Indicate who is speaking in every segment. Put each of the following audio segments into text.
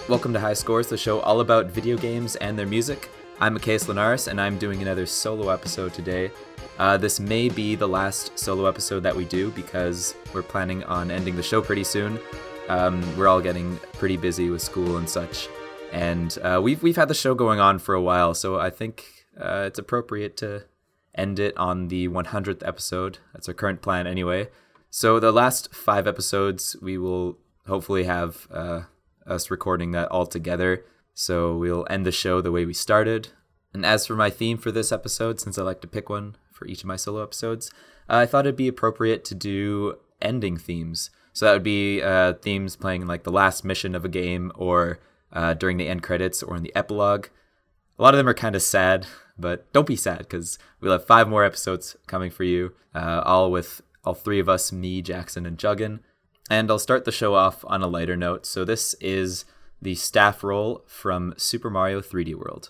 Speaker 1: Welcome to High Scores, the show all about video games and their music. I'm Macias Linares, and I'm doing another solo episode today. This may be the last solo episode that we do because we're planning on ending the show pretty soon. We're all getting pretty busy with school and such, and we've had the show going on for a while, so I think it's appropriate to end it on the 100th episode. That's our current plan anyway. So the last 5 episodes, we will hopefully have us recording that all together. So we'll end the show the way we started. And as for my theme for this episode, since I like to pick one for each of my solo episodes, I thought it'd be appropriate to do ending themes. So that would be themes playing in like the last mission of a game, or during the end credits, or in the epilogue. A lot of them are kind of sad, but don't be sad because we'll have 5 more episodes coming for you, all with all 3 of us, me, Jackson, and Juggin. And I'll start the show off on a lighter note. So this is the staff roll from Super Mario 3D World.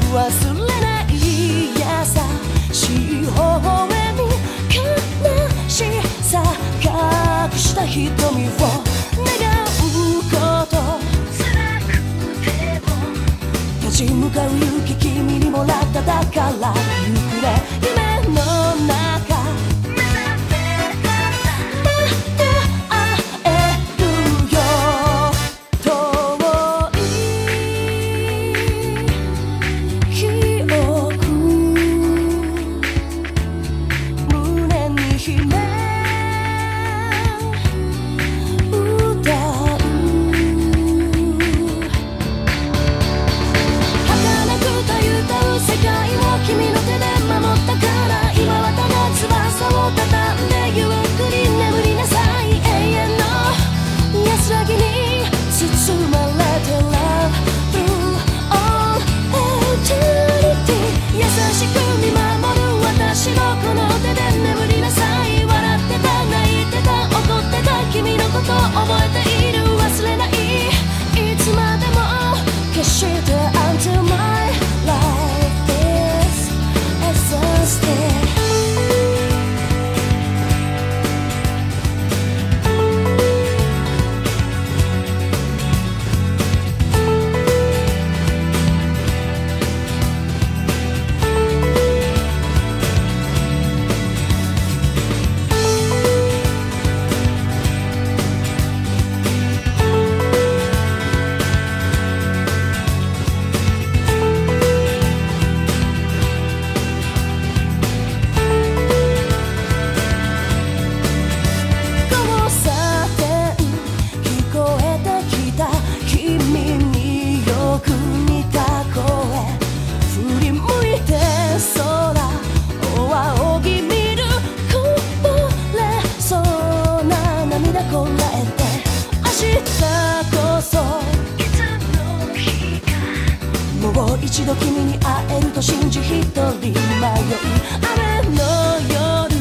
Speaker 2: 忘れない優しい微笑み悲しさ隠した瞳を願うこと辛くても立ち向かう勇気君にもらっただからゆっくれ夢の中目覚めたらまた会えるよ遠い記憶胸に秘め歌う儚くたゆたう世界を君の手で守ったから今はただ翼を畳んでゆっくり眠りなさい永遠の安らぎに包まれて Love through all eternity 優しく見守る私のこの手で眠りなさい笑ってた泣いてた怒ってた君のこと覚えている忘れないいつまでも決して Until my life is exhausted交差点聞こえてきた君によく似た声振り向いて空を仰ぎ見るこぼれそうな涙こらえて明日こそいつの日かもう一度君に会えると信じ一人迷い雨の夜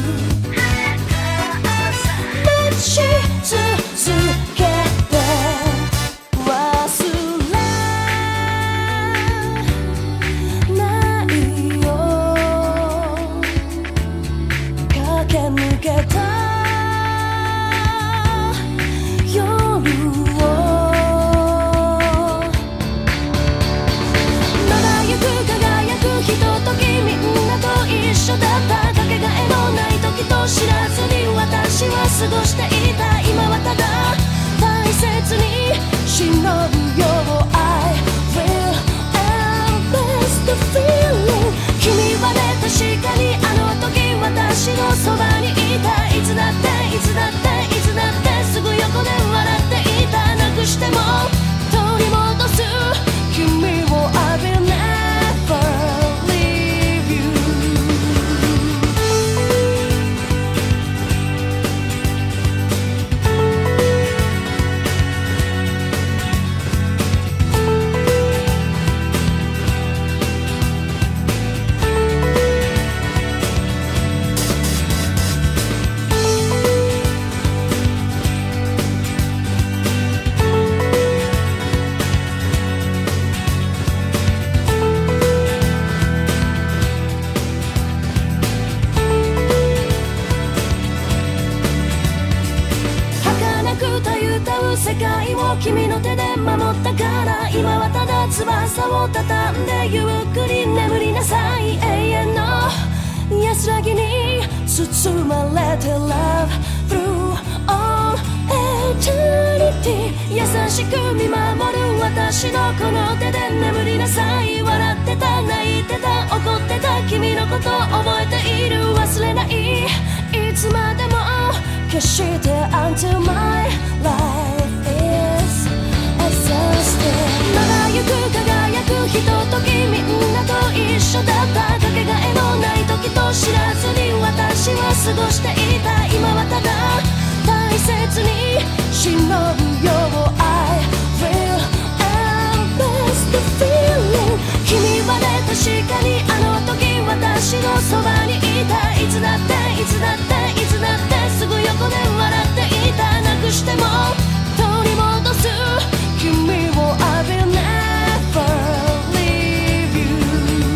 Speaker 2: 待ち続けて忘れないよ駆け抜けた夜をまだゆく輝くひとときみんなと一緒だったかけがえのない時と知らずに私は過ごしていた今はただ大切に忍ぶよ I will embrace the feeling 君はね確かにあの時私のそばにいたいつだっていつだっていつだってすぐ横で笑っていたなくしても取り戻す君を I will never leave you儚くたゆたう世界を君の手で守ったから今はただ翼を畳んでゆっくり眠りなさい永遠の安らぎに包まれて Love through all eternity 優しく見守る私のこの手で眠りなさい笑ってた泣いてた怒ってた君のこと覚えている忘れないいつまでも決して Until my life is exhausted まだゆく輝くひとときみんなと一緒だったかけがえのない時と知らずに私は過ごしていた今はただ大切に忍ぶよ I will embrace the feeling 君はね確かにあの時私のそばにいたいつだっていつだっていつだってすぐ横で笑っていたなくしても取り戻す君を I will never leave you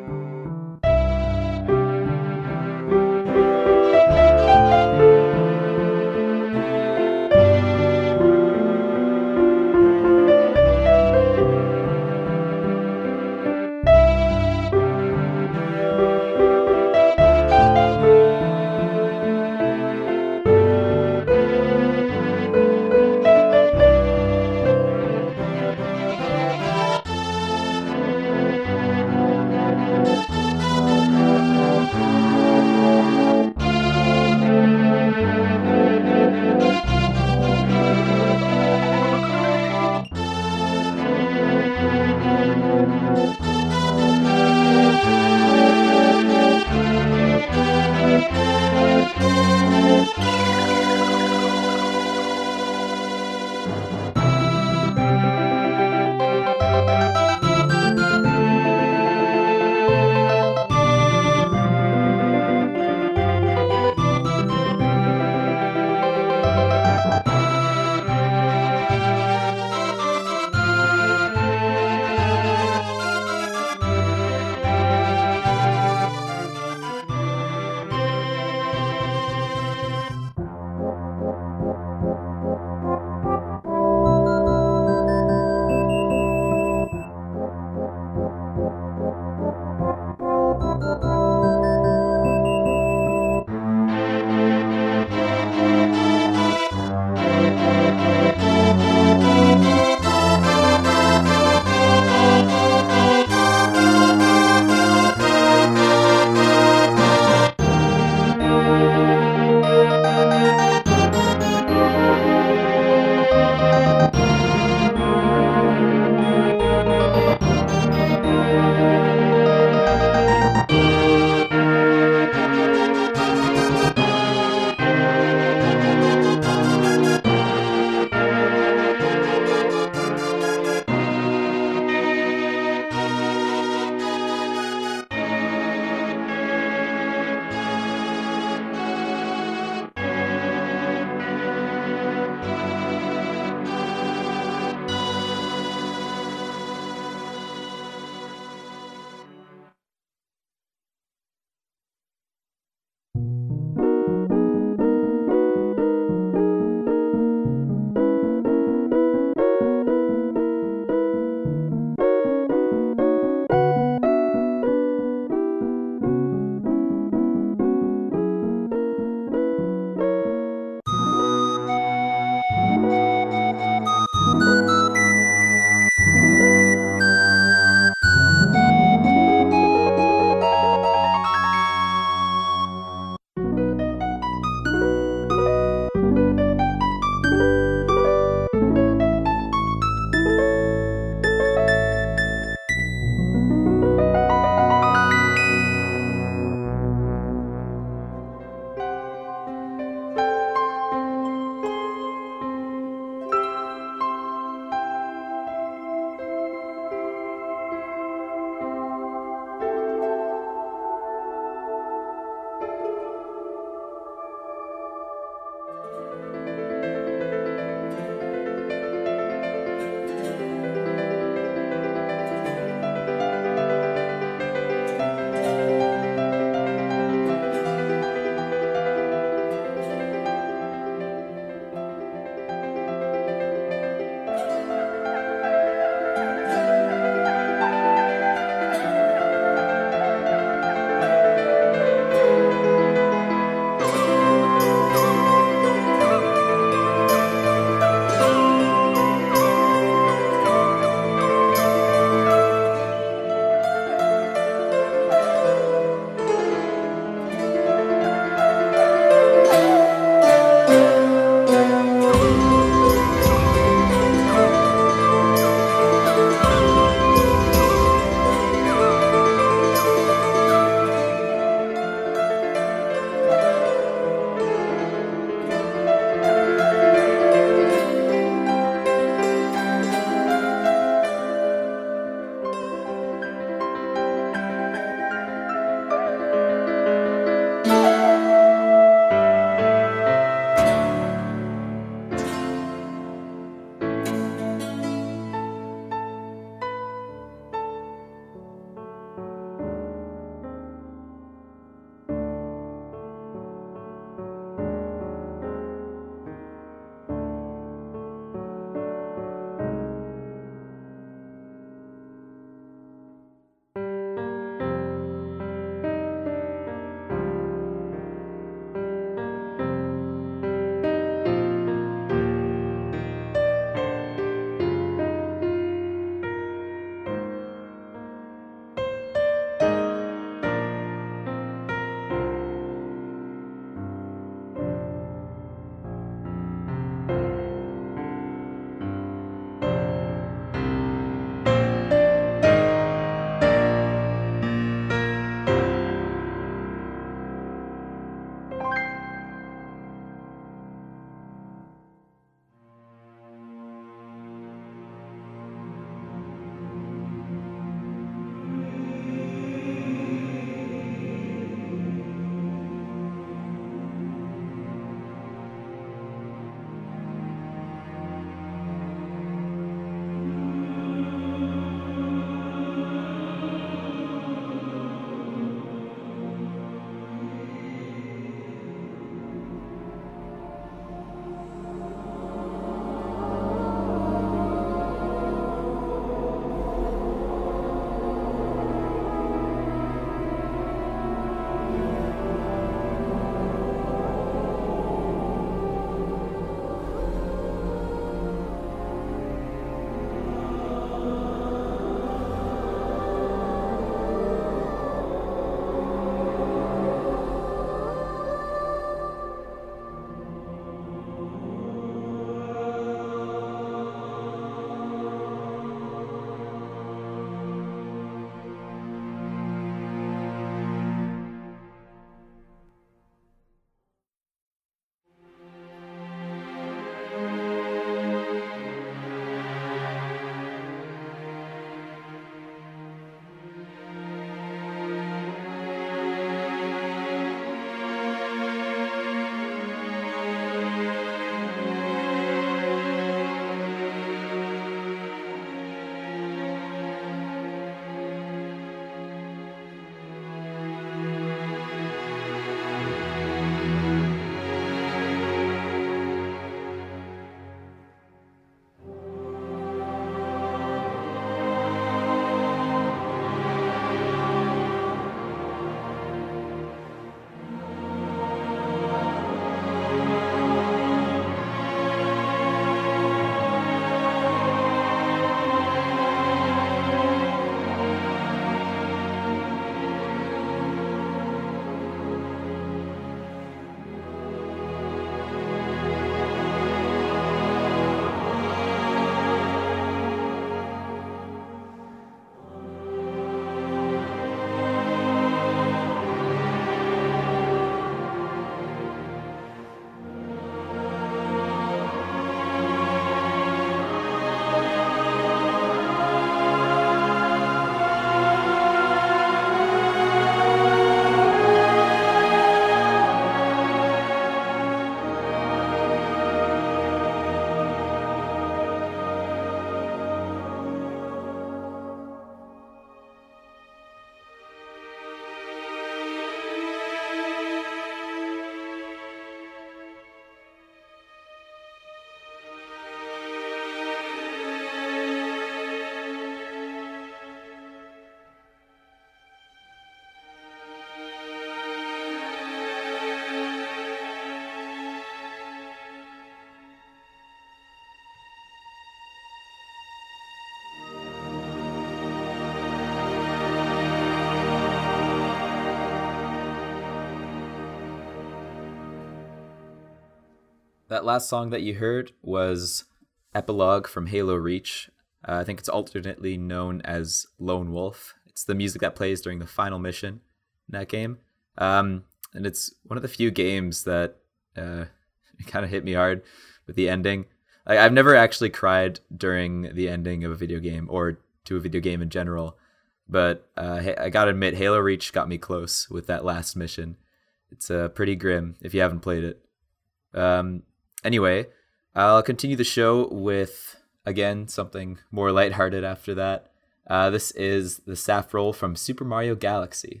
Speaker 1: That last song that you heard was Epilogue from Halo Reach. I think it's alternately known as Lone Wolf. It's the music that plays during the final mission in that game. And it's one of the few games that kind of hit me hard with the ending. I've never actually cried during the ending of a video game or to a video game in general. But I gotta admit, Halo Reach got me close with that last mission. It's pretty grim if you haven't played it. Anyway, I'll continue the show with, again, something more lighthearted after that. This is the Saffroll from Super Mario Galaxy.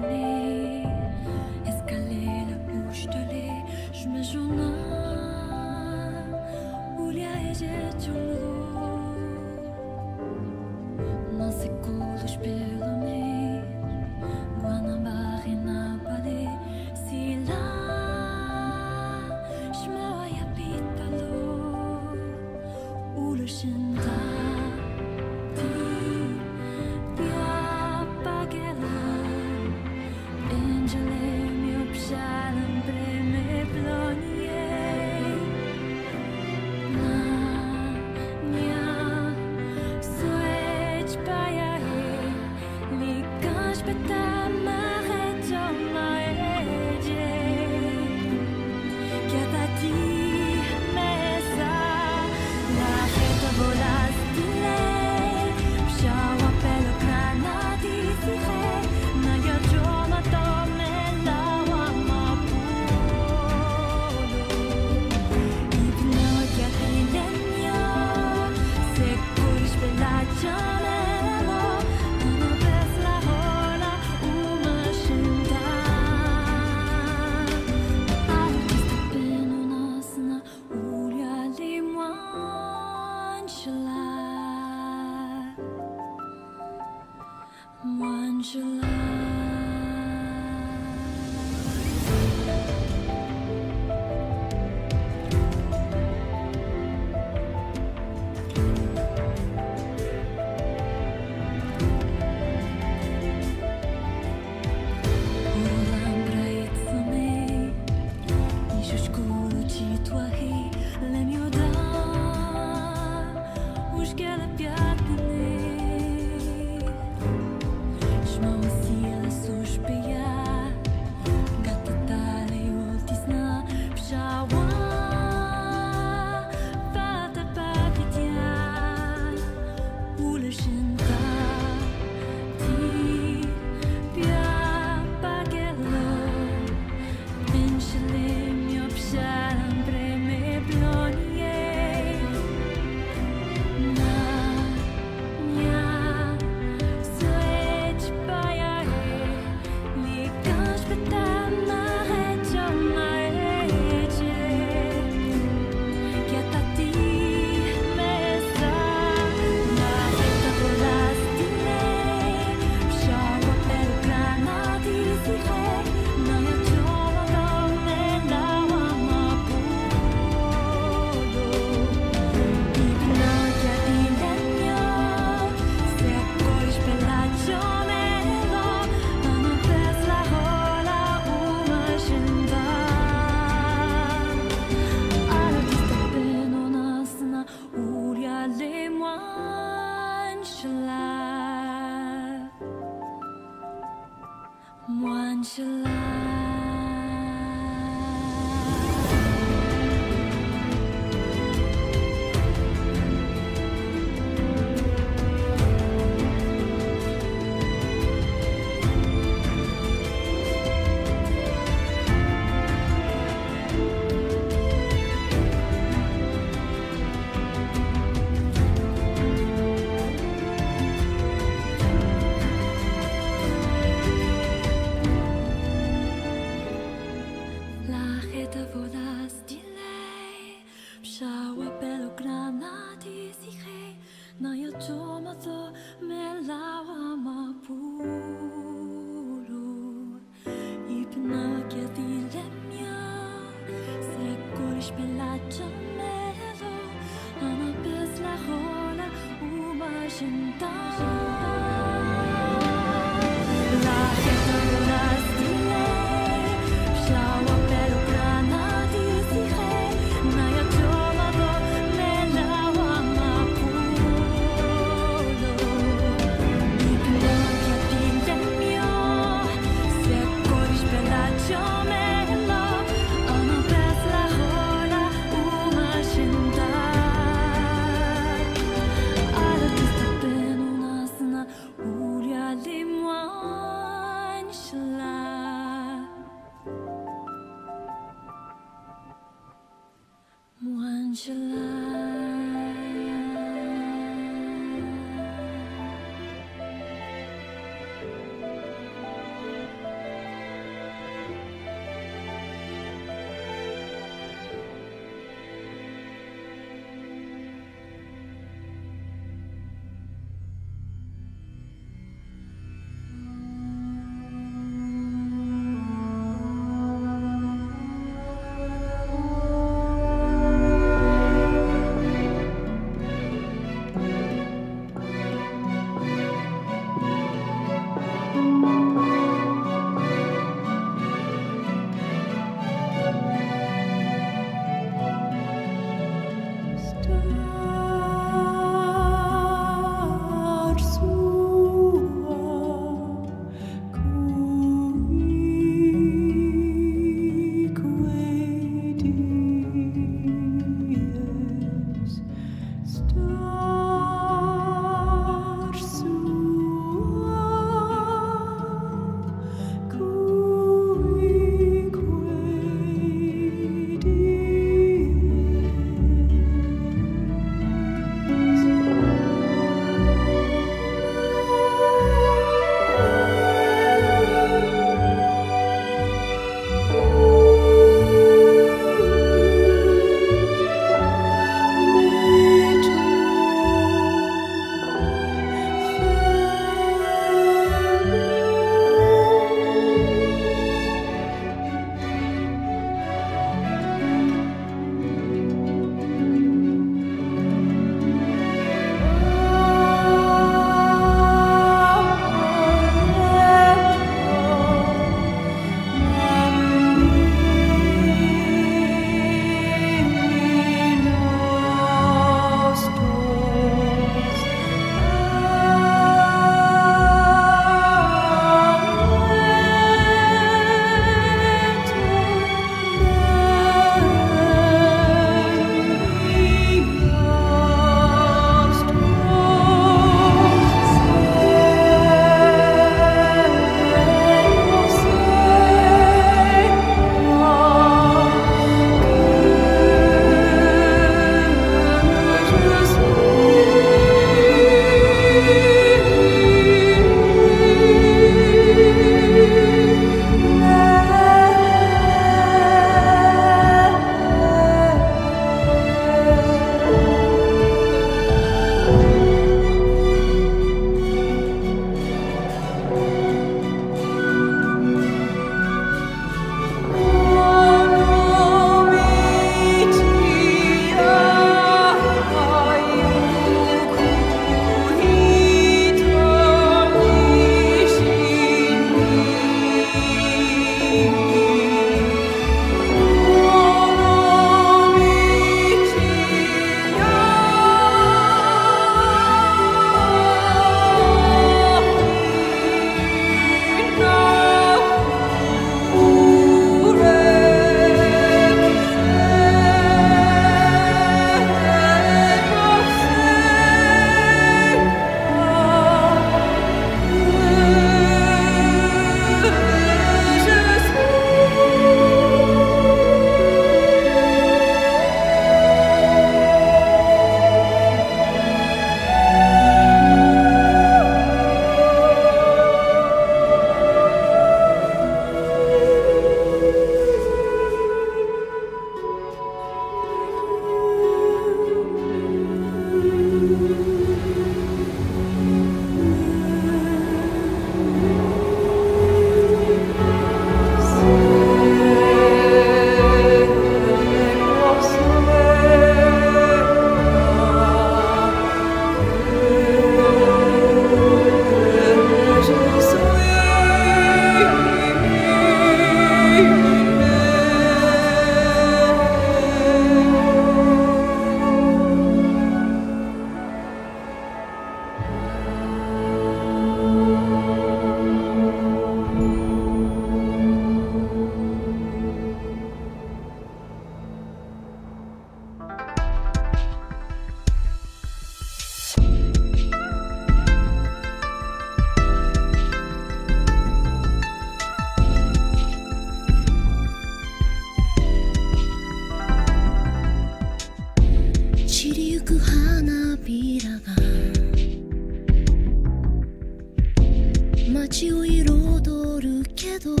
Speaker 2: 街を彩るけど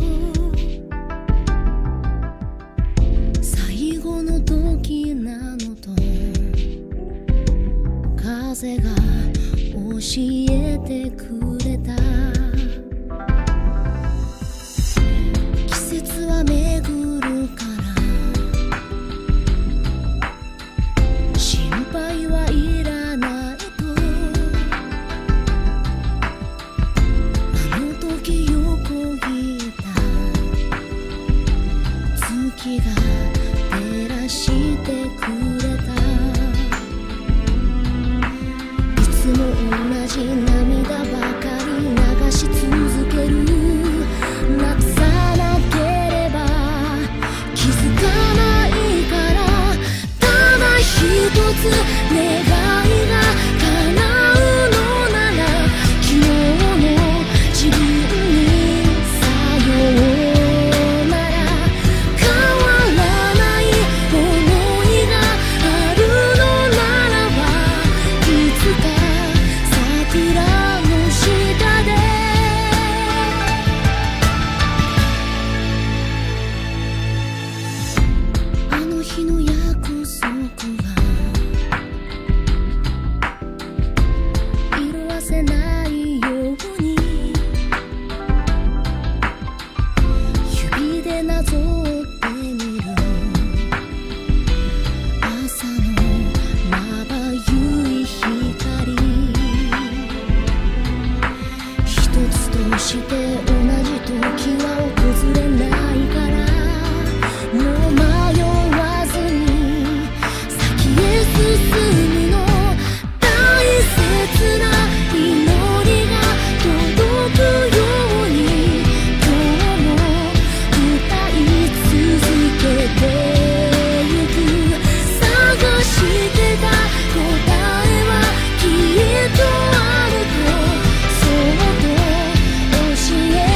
Speaker 2: 最後の時なのと風が教えてくれた季節は巡るから心配はいらないとあの時横切った月が照らしてくれたいつも同じ涙ばかり流し続けるなくさなければ気づかないからただ一つ願いが叶うのなら昨日の自分にさようなら変わらない想いがあるのならばいつか桜の下であの日の約束が色褪せないように指でなぞってみる朝のまばゆい光一つとして同じ時は訪れないからもう迷わずに先へ進むの大切な祈りが届くように今日も歌い続けてゆく探してた答えはきっとあるとそっと教え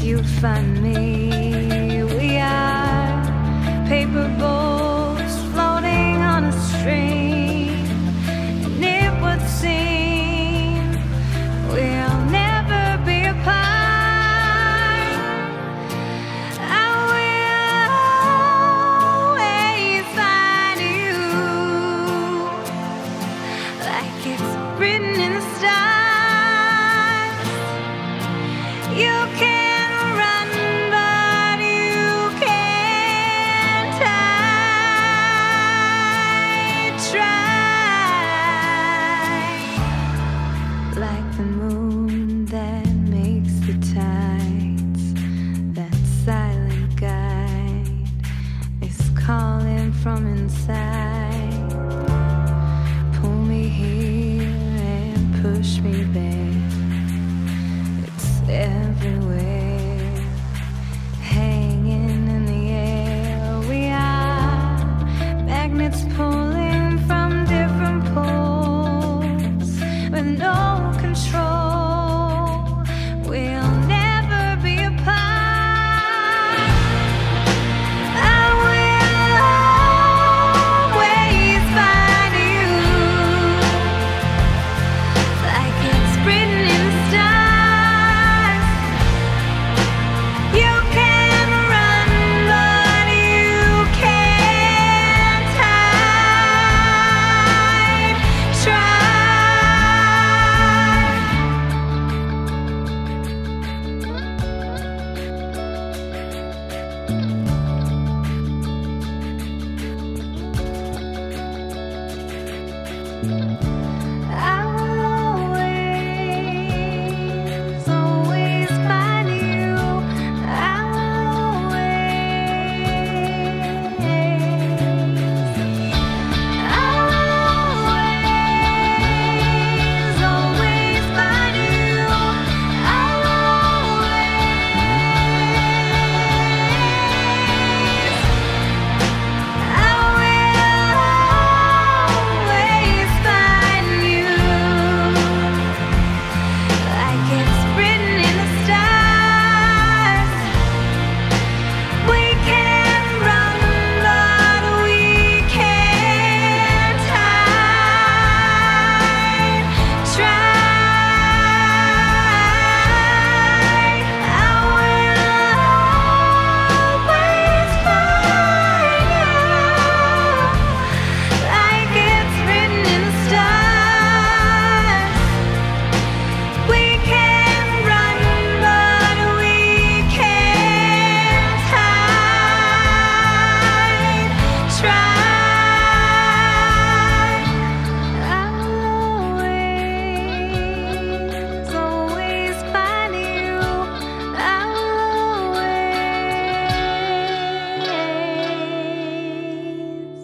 Speaker 3: you'll find me. We are paper boats floating on a stream, and it would seem we'll never be apart. Written in the stars, you can run, but you can't hide. Try like the moon that makes the tides. That silent guide is calling from inside. Pull me here, push me there, it's everywhere, hanging in the air. We are magnets pulling from different poles with no control. We'll never be apart. I will always find you. Like it's written in the stars, you can run, but you can't hide. Try. I will always find you. I will always find you. I always find you. Like it's written in the stars, we can run, but we can't hide. Try. I will always find you. Like it's written in the stars, we can run, but we can't hide. Try. I'll always find you. I'll always.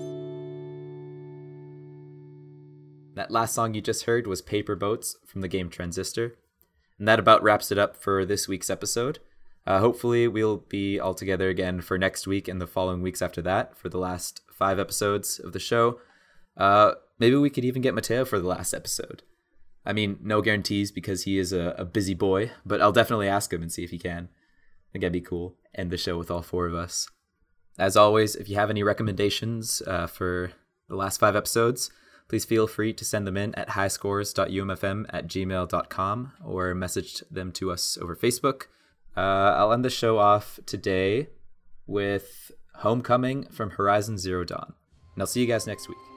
Speaker 1: That last song you just heard was Paper Boats from the game Transistor. And that about wraps it up for this week's episode. Hopefully we'll be all together again for next week and the following weeks after that for the last 5 episodes of the show. Maybe we could even get Mateo for the last episode. I mean, no guarantees because he is a busy boy, but I'll definitely ask him and see if he can. I think that'd be cool. End the show with all 4 of us. As always, if you have any recommendations for the last 5 episodes, please feel free to send them in at highscores.umfm@gmail.com or message them to us over Facebook. I'll end the show off today with Homecoming from Horizon Zero Dawn. And I'll see you guys next week.